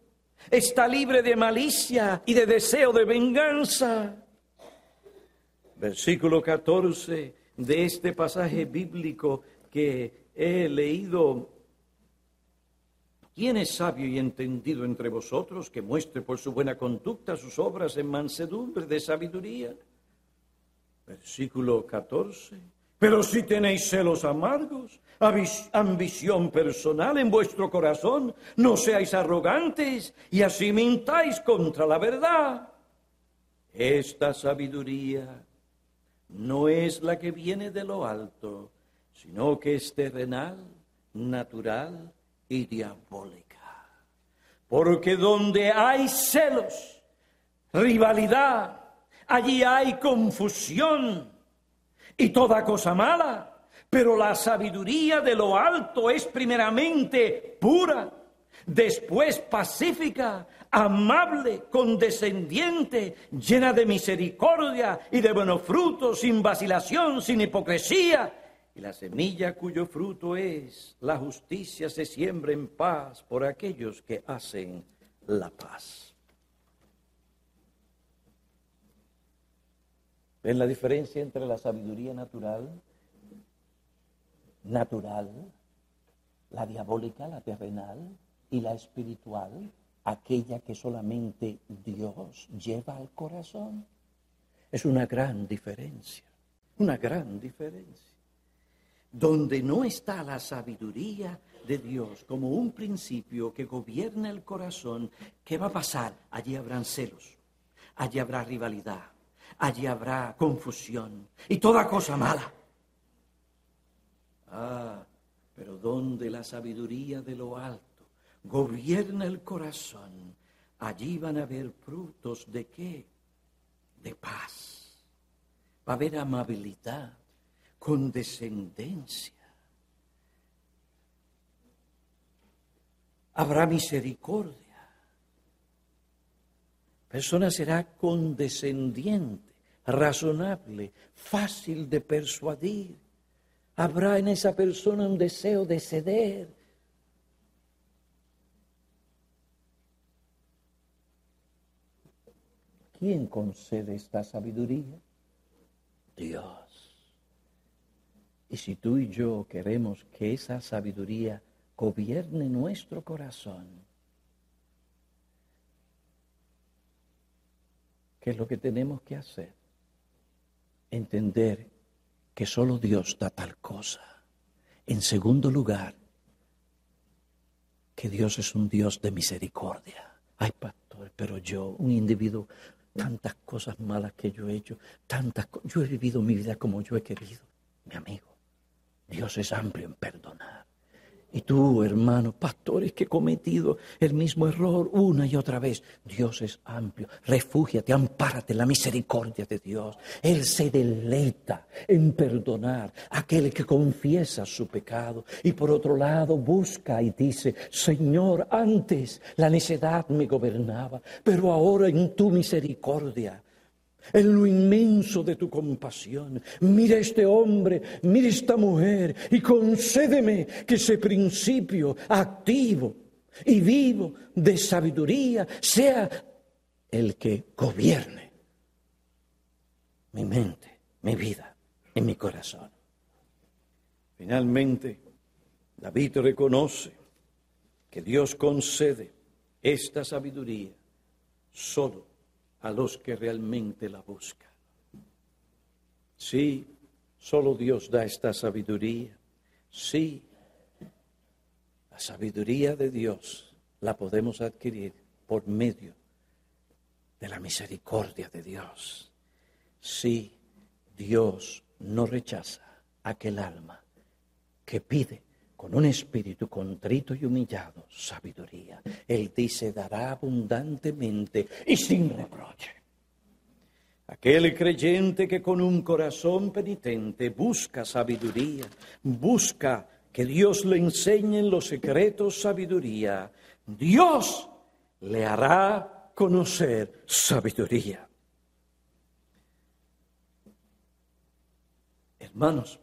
está libre de malicia y de deseo de venganza. Versículo catorce de este pasaje bíblico que he leído. ¿Quién es sabio y entendido entre vosotros, que muestre por su buena conducta sus obras en mansedumbre de sabiduría? Versículo catorce. Pero si tenéis celos amargos, ambición personal en vuestro corazón, no seáis arrogantes y así mintáis contra la verdad. Esta sabiduría no es la que viene de lo alto, sino que es terrenal, natural y diabólica. Porque donde hay celos, rivalidad, allí hay confusión y toda cosa mala. Pero la sabiduría de lo alto es primeramente pura, después pacífica, amable, condescendiente, llena de misericordia y de buenos frutos, sin vacilación, sin hipocresía. Y la semilla cuyo fruto es la justicia se siembra en paz por aquellos que hacen la paz. ¿Ven la diferencia entre la sabiduría natural, natural, la diabólica, la terrenal, y la espiritual, aquella que solamente Dios lleva al corazón? Es una gran diferencia, una gran diferencia. Donde no está la sabiduría de Dios como un principio que gobierna el corazón, ¿qué va a pasar? Allí habrán celos, allí habrá rivalidad, allí habrá confusión y toda cosa mala. Ah, pero donde la sabiduría de lo alto gobierna el corazón, allí van a haber frutos ¿de qué? De paz. Va a haber amabilidad, condescendencia. Habrá misericordia. La persona será condescendiente, razonable, fácil de persuadir. Habrá en esa persona un deseo de ceder. ¿Quién concede esta sabiduría? Dios. Y si tú y yo queremos que esa sabiduría gobierne nuestro corazón, ¿qué es lo que tenemos que hacer? Entender que solo Dios da tal cosa. En segundo lugar, que Dios es un Dios de misericordia. Ay, pastor, pero yo, un individuo, tantas cosas malas que yo he hecho, tantas cosas, yo he vivido mi vida como yo he querido. Mi amigo, Dios es amplio en perdonar. Y tú, hermano, pastores, que he cometido el mismo error una y otra vez. Dios es amplio. Refúgiate, ampárate en la misericordia de Dios. Él se deleita en perdonar a aquel que confiesa su pecado. Y por otro lado, busca y dice, Señor, antes la necedad me gobernaba, pero ahora en tu misericordia, en lo inmenso de tu compasión, mira este hombre, mira esta mujer y concédeme que ese principio activo y vivo de sabiduría sea el que gobierne mi mente, mi vida y mi corazón. Finalmente, David reconoce que Dios concede esta sabiduría solo a los que realmente la buscan. Sí, solo Dios da esta sabiduría. Sí, la sabiduría de Dios la podemos adquirir por medio de la misericordia de Dios. Sí, Dios no rechaza aquel alma que pide con un espíritu contrito y humillado sabiduría. Él dice, dará abundantemente y sin reproche. Aquel creyente que con un corazón penitente busca sabiduría, busca que Dios le enseñe en los secretos sabiduría, Dios le hará conocer sabiduría. Hermanos,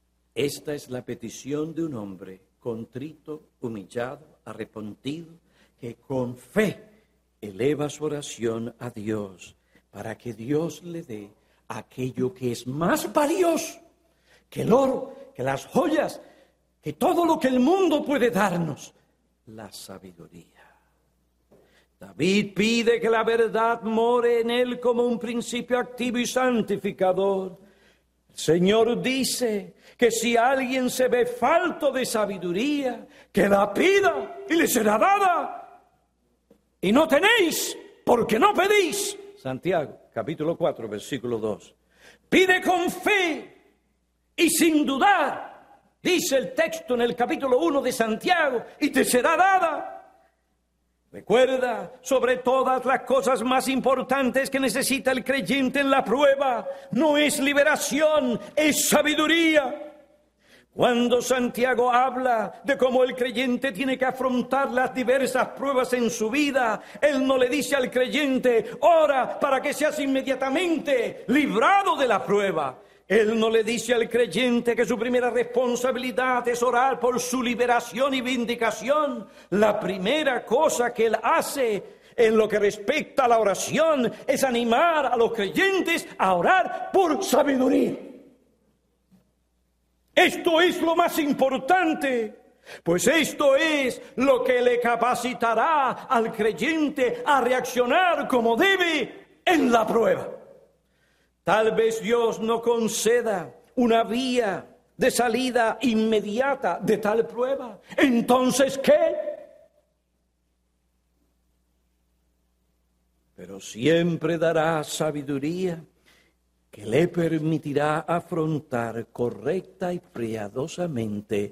esta es la petición de un hombre contrito, humillado, arrepentido, que con fe eleva su oración a Dios para que Dios le dé aquello que es más valioso que el oro, que las joyas, que todo lo que el mundo puede darnos, la sabiduría. David pide que la verdad more en él como un principio activo y santificador. El Señor dice que si alguien se ve falto de sabiduría, que la pida y le será dada. Y no tenéis porque no pedís. Santiago, capítulo cuatro, versículo dos. Pide con fe y sin dudar, dice el texto en el capítulo uno de Santiago, y te será dada. Recuerda, sobre todas las cosas más importantes que necesita el creyente en la prueba, no es liberación, es sabiduría. Cuando Santiago habla de cómo el creyente tiene que afrontar las diversas pruebas en su vida, él no le dice al creyente, ora para que seas inmediatamente librado de la prueba. Él no le dice al creyente que su primera responsabilidad es orar por su liberación y vindicación. La primera cosa que él hace en lo que respecta a la oración es animar a los creyentes a orar por sabiduría. Esto es lo más importante, pues esto es lo que le capacitará al creyente a reaccionar como debe en la prueba. Tal vez Dios no conceda una vía de salida inmediata de tal prueba. Entonces, ¿qué? Pero siempre dará sabiduría que le permitirá afrontar correcta y piadosamente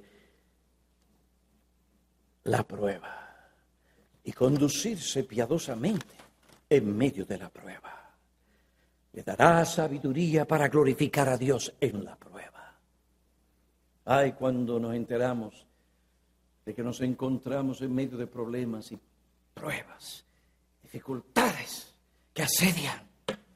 la prueba y conducirse piadosamente en medio de la prueba. Le dará sabiduría para glorificar a Dios en la prueba. Ay, cuando nos enteramos de que nos encontramos en medio de problemas y pruebas, dificultades que asedian.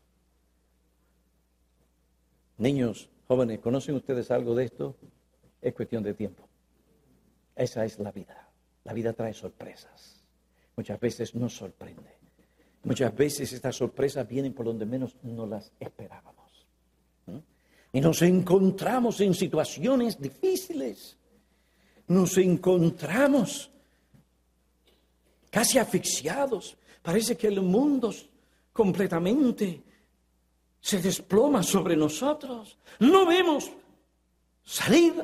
Niños, jóvenes, ¿conocen ustedes algo de esto? Es cuestión de tiempo. Esa es la vida. La vida trae sorpresas. Muchas veces nos sorprende. Muchas veces estas sorpresas vienen por donde menos no las esperábamos. ¿Mm? Y nos encontramos en situaciones difíciles. Nos encontramos casi asfixiados. Parece que el mundo completamente se desploma sobre nosotros. No vemos salida.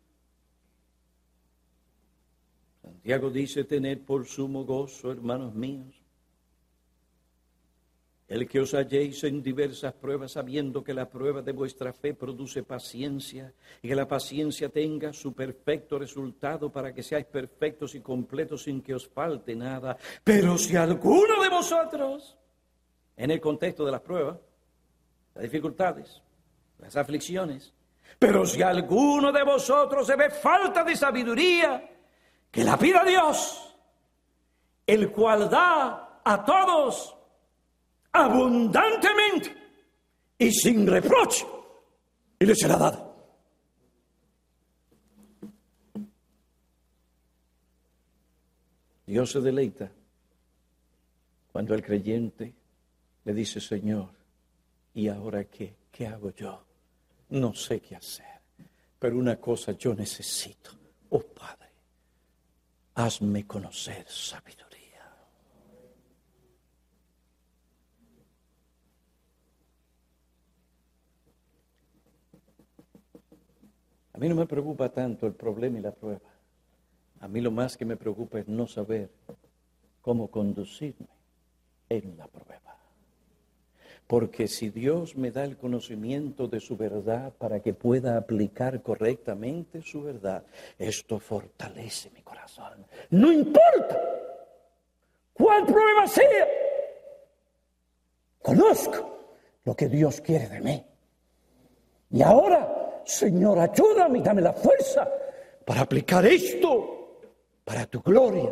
Santiago dice: tened por sumo gozo, hermanos míos, el que os halléis en diversas pruebas, sabiendo que la prueba de vuestra fe produce paciencia, y que la paciencia tenga su perfecto resultado, para que seáis perfectos y completos sin que os falte nada. Pero si alguno de vosotros, en el contexto de las pruebas, las dificultades, las aflicciones, pero si alguno de vosotros se ve falta de sabiduría, que la pida Dios, el cual da a todos abundantemente y sin reproche, y le será dado. Dios se deleita cuando el creyente le dice: Señor, ¿y ahora qué? ¿Qué hago yo? No sé qué hacer, pero una cosa yo necesito. Oh Padre, hazme conocer sabiduría. A mí no me preocupa tanto el problema y la prueba. A mí lo más que me preocupa es no saber cómo conducirme en la prueba. Porque si Dios me da el conocimiento de su verdad para que pueda aplicar correctamente su verdad, esto fortalece mi corazón. No importa cuál prueba sea, conozco lo que Dios quiere de mí. Y ahora, Señor, ayúdame y dame la fuerza para aplicar esto para tu gloria.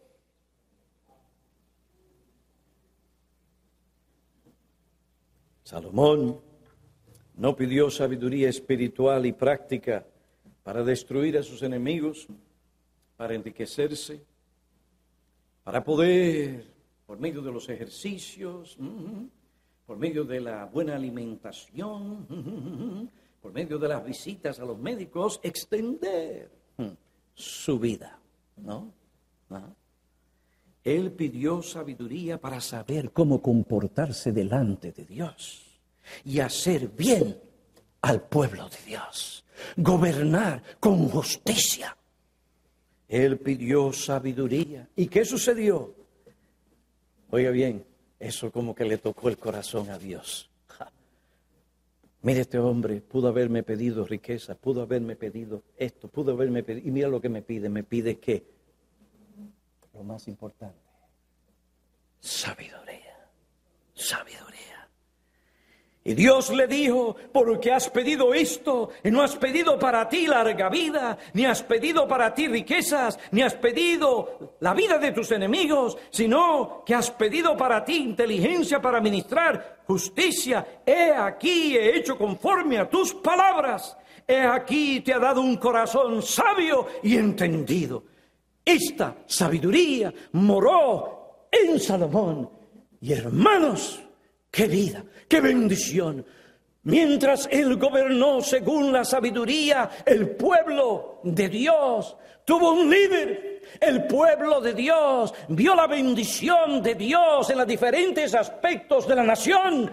Salomón no pidió sabiduría espiritual y práctica para destruir a sus enemigos, para enriquecerse, para poder, por medio de los ejercicios, por medio de la buena alimentación, por medio de las visitas a los médicos, extender su vida, ¿no? ¿no? Él pidió sabiduría para saber cómo comportarse delante de Dios y hacer bien al pueblo de Dios, gobernar con justicia. Él pidió sabiduría. ¿Y qué sucedió? Oiga bien, eso como que le tocó el corazón a Dios. Ja. Mire, este hombre pudo haberme pedido riqueza, pudo haberme pedido esto, pudo haberme pedido, y mira lo que me pide, me pide ¿qué? Lo más importante, sabiduría, sabiduría. Y Dios le dijo, porque has pedido esto, y no has pedido para ti larga vida, ni has pedido para ti riquezas, ni has pedido la vida de tus enemigos, sino que has pedido para ti inteligencia para ministrar justicia. He aquí, he hecho conforme a tus palabras. He aquí, te ha dado un corazón sabio y entendido. Esta sabiduría moró en Salomón. Y hermanos, ¡qué vida, qué bendición! Mientras él gobernó según la sabiduría, el pueblo de Dios tuvo un líder. El pueblo de Dios vio la bendición de Dios en los diferentes aspectos de la nación.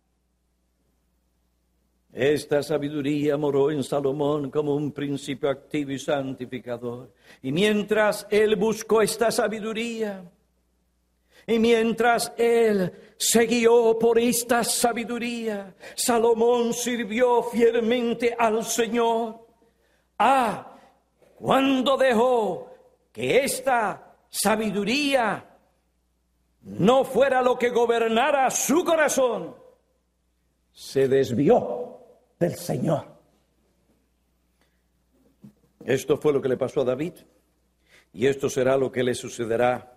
Esta sabiduría moró en Salomón como un principio activo y santificador. Y mientras él buscó esta sabiduría, y mientras él se guió por esta sabiduría, Salomón sirvió fielmente al Señor. Ah, cuando dejó que esta sabiduría no fuera lo que gobernara su corazón, se desvió del Señor. Esto fue lo que le pasó a David, y esto será lo que le sucederá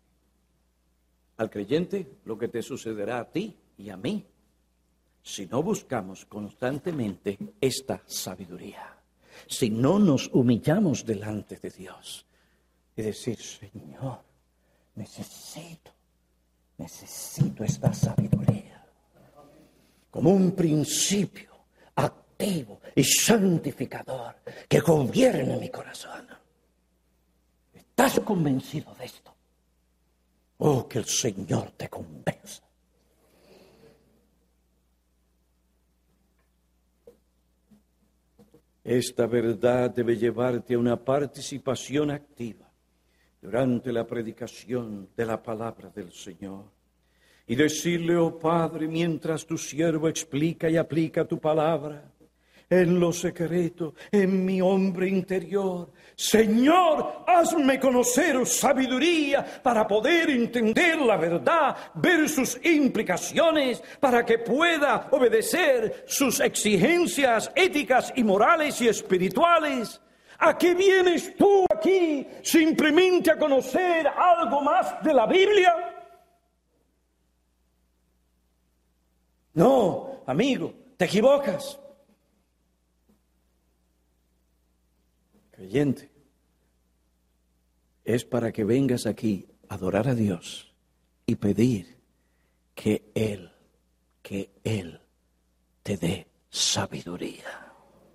al creyente, lo que te sucederá a ti y a mí, si no buscamos constantemente esta sabiduría, si no nos humillamos delante de Dios y decir, Señor, necesito, necesito esta sabiduría, como un principio activo y santificador que gobierne mi corazón. ¿Estás convencido de esto? Oh, que el Señor te convenza. Esta verdad debe llevarte a una participación activa durante la predicación de la palabra del Señor. Y decirle, oh Padre, mientras tu siervo explica y aplica tu palabra, en lo secreto, en mi hombre interior, Señor, hazme conocer sabiduría para poder entender la verdad, ver sus implicaciones, para que pueda obedecer sus exigencias éticas y morales y espirituales. ¿A qué vienes tú aquí? ¿Simplemente a conocer algo más de la Biblia? No, amigo, te equivocas. Creyente, es para que vengas aquí a adorar a Dios y pedir que Él, que Él te dé sabiduría.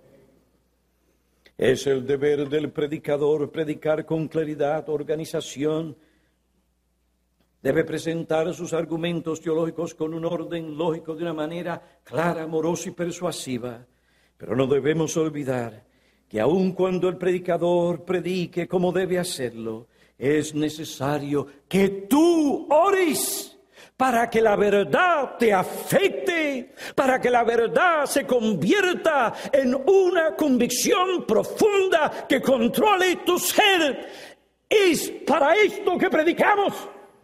Es el deber del predicador predicar con claridad, organización. Debe presentar sus argumentos teológicos con un orden lógico de una manera clara, amorosa y persuasiva. Pero no debemos olvidar que aun cuando el predicador predique como debe hacerlo, es necesario que tú ores para que la verdad te afecte, para que la verdad se convierta en una convicción profunda que controle tu ser. Es para esto que predicamos.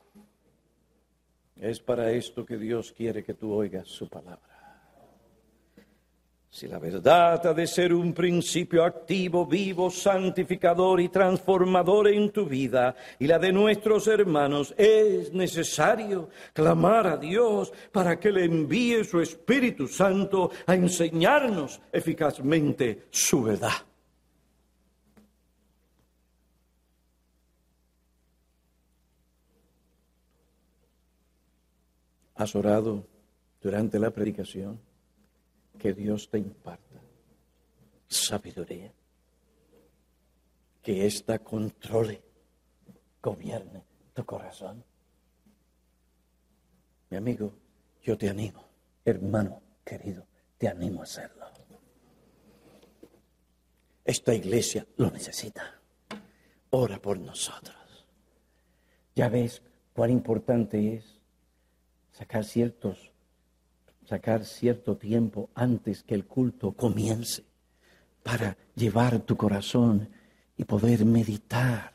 Es para esto que Dios quiere que tú oigas su palabra. Si la verdad ha de ser un principio activo, vivo, santificador y transformador en tu vida y la de nuestros hermanos, es necesario clamar a Dios para que le envíe su Espíritu Santo a enseñarnos eficazmente su verdad. ¿Has orado durante la predicación? Que Dios te imparta sabiduría. Que ésta controle, gobierne tu corazón. Mi amigo, yo te animo, hermano querido, te animo a hacerlo. Esta iglesia lo necesita. Ora por nosotros. Ya ves cuán importante es sacar ciertos, sacar cierto tiempo antes que el culto comience para llevar tu corazón y poder meditar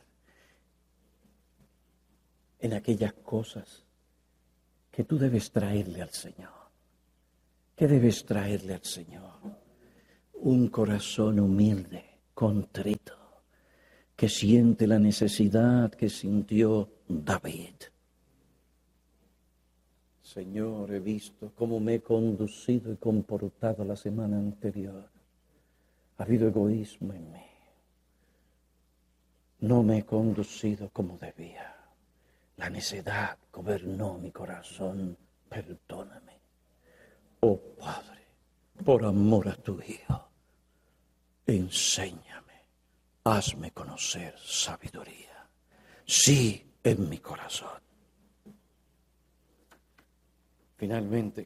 en aquellas cosas que tú debes traerle al Señor. ¿Qué debes traerle al Señor? Un corazón humilde, contrito, que siente la necesidad que sintió David. Señor, he visto cómo me he conducido y comportado la semana anterior. Ha habido egoísmo en mí. No me he conducido como debía. La necedad gobernó mi corazón. Perdóname. Oh Padre, por amor a tu Hijo, enséñame, hazme conocer sabiduría. Sí, en mi corazón. Finalmente,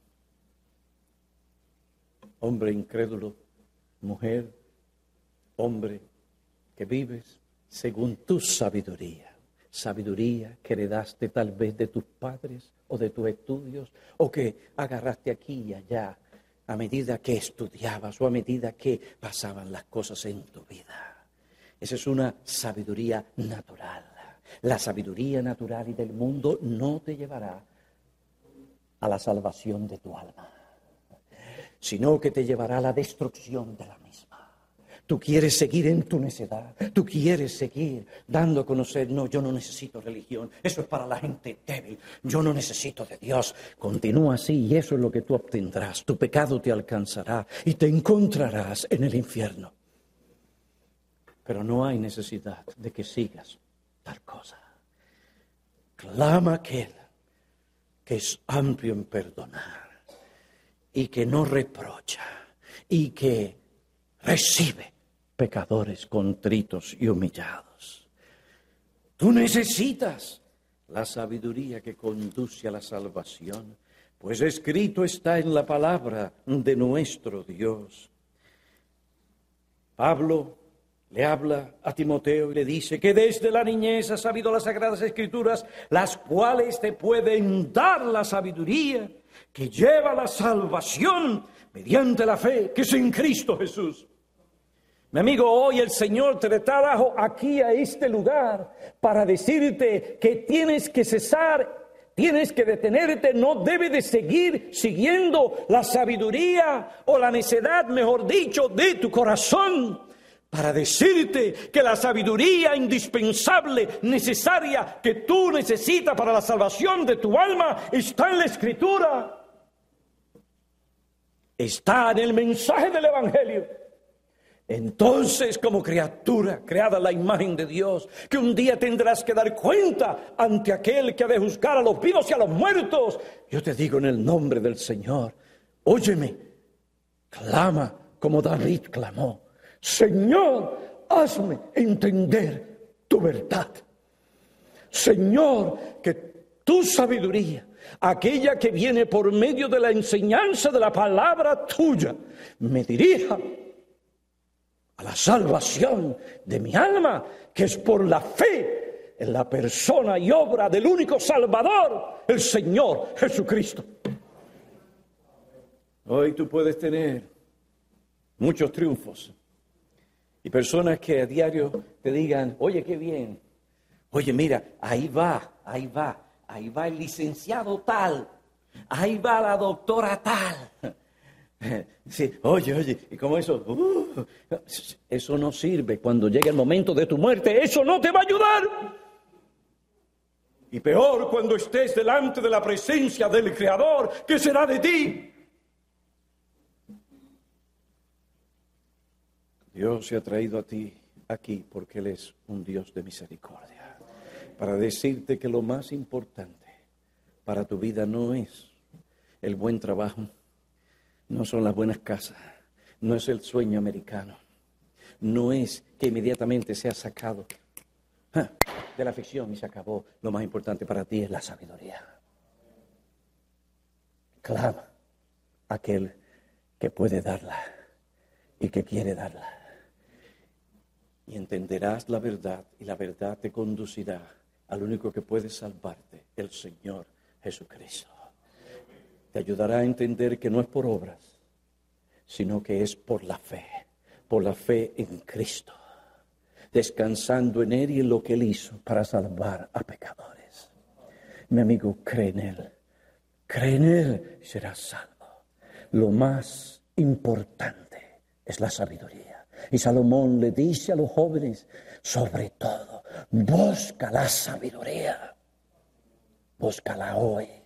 hombre incrédulo, mujer, hombre que vives según tu sabiduría. Sabiduría que heredaste tal vez de tus padres o de tus estudios, o que agarraste aquí y allá a medida que estudiabas o a medida que pasaban las cosas en tu vida. Esa es una sabiduría natural. La sabiduría natural y del mundo no te llevará a la salvación de tu alma, sino que te llevará a la destrucción de la misma. Tú quieres seguir en tu necedad, tú quieres seguir dando a conocer, no, yo no necesito religión, eso es para la gente débil, yo no necesito de Dios. Continúa así y eso es lo que tú obtendrás, tu pecado te alcanzará y te encontrarás en el infierno. Pero no hay necesidad de que sigas tal cosa. Clama a aquel que es amplio en perdonar y que no reprocha y que recibe pecadores contritos y humillados. Tú necesitas la sabiduría que conduce a la salvación, pues escrito está en la palabra de nuestro Dios. Pablo le habla a Timoteo y le dice que desde la niñez has sabido las Sagradas Escrituras, las cuales te pueden dar la sabiduría que lleva a la salvación mediante la fe que es en Cristo Jesús. Mi amigo, hoy el Señor te trajo aquí a este lugar para decirte que tienes que cesar, tienes que detenerte, no debes de seguir siguiendo la sabiduría o la necedad, mejor dicho, de tu corazón, para decirte que la sabiduría indispensable, necesaria, que tú necesitas para la salvación de tu alma, está en la Escritura. Está en el mensaje del Evangelio. Entonces, como criatura creada a la imagen de Dios, que un día tendrás que dar cuenta ante aquel que ha de juzgar a los vivos y a los muertos, yo te digo en el nombre del Señor, óyeme, clama como David clamó, Señor, hazme entender tu verdad. Señor, que tu sabiduría, aquella que viene por medio de la enseñanza de la palabra tuya, me dirija a la salvación de mi alma, que es por la fe en la persona y obra del único Salvador, el Señor Jesucristo. Hoy tú puedes tener muchos triunfos y personas que a diario te digan, oye, qué bien, oye, mira, ahí va, ahí va, ahí va el licenciado tal, ahí va la doctora tal. Sí, oye, oye, y como eso, uh, eso no sirve. Cuando llegue el momento de tu muerte, eso no te va a ayudar. Y peor cuando estés delante de la presencia del Creador, ¿qué será de ti? Dios se ha traído a ti aquí porque Él es un Dios de misericordia, para decirte que lo más importante para tu vida no es el buen trabajo, no son las buenas casas, no es el sueño americano, no es que inmediatamente seas sacado ah, de la ficción y se acabó. Lo más importante para ti es la sabiduría. Clama a aquel que puede darla y que quiere darla. Y entenderás la verdad, y la verdad te conducirá al único que puede salvarte, el Señor Jesucristo. Te ayudará a entender que no es por obras, sino que es por la fe, por la fe en Cristo, descansando en Él y en lo que Él hizo para salvar a pecadores. Mi amigo, cree en Él, cree en Él y serás salvo. Lo más importante es la sabiduría. Y Salomón le dice a los jóvenes, sobre todo, busca la sabiduría, búscala hoy.